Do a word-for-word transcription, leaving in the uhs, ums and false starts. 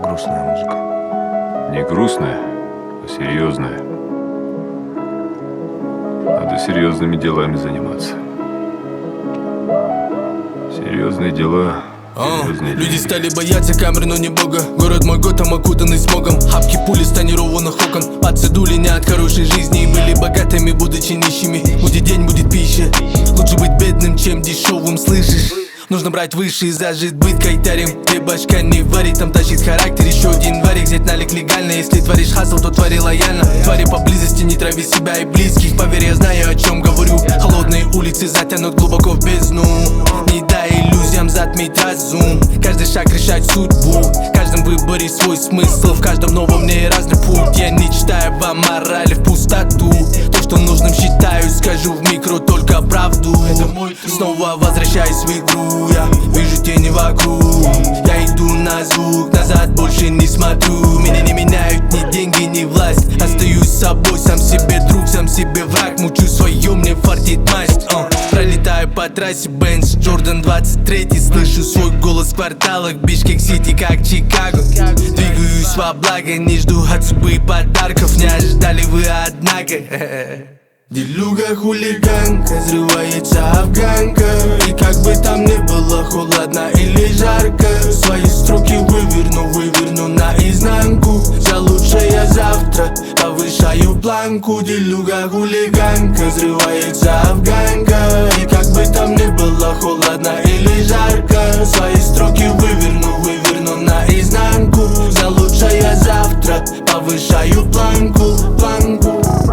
грустная музыка. Не грустная, а серьезная. Надо серьезными делами заниматься. Серьезные дела. А, люди стали бояться камер, но не бога. Город мой Готэм окутанный смогом. Хапки пули с тонированных окон. Пацы дули не от хорошей жизни и были богатыми, будучи нищими. Будет день, будет пища. Лучше быть бедным, чем дешевым, слышишь? Нужно брать выше и зажить быть кайтарем. Ты башка не варит, там тащит характер. Еще один варик, взять налик легально. Если творишь хасл, то твори лояльно. Твори поблизости, не трави себя и близких. Поверь, я знаю, о чем говорю. Холодные улицы затянут глубоко в бездну. Не дай иллюзиям затмить разум. Каждый шаг решает судьбу. В каждом выборе свой смысл. В каждом новом мне разный путь. Я не читаю вам морали в пустоту. То, что нужным считаю, скажу в микро только правду. Снова возвращаюсь в игру. Я вижу тени вокруг. Я иду на звук, назад больше не смотрю. Меня не меняют ни деньги, ни власть. Остаюсь собой, сам себе друг, сам себе враг. Мучу свое, мне фартит масть. uh. Пролетаю по трассе Бенц, Джордан двадцать три. Слышу свой голос в кварталах Бишкек-Сити, как Чикаго. Двигаюсь во благо, не жду от судьбы подарков. Не ожидали вы, однако. Делюга хулиганка, взрывается афганка. И как бы там ни было холодно или жарко, свои строки выверну, выверну наизнанку. За лучшее завтра повышаю планку. Делюга хулиганка, взрывается афганка. И как бы там ни было холодно или жарко, свои строки выверну, выверну наизнанку. За лучшее завтра повышаю планку, планку.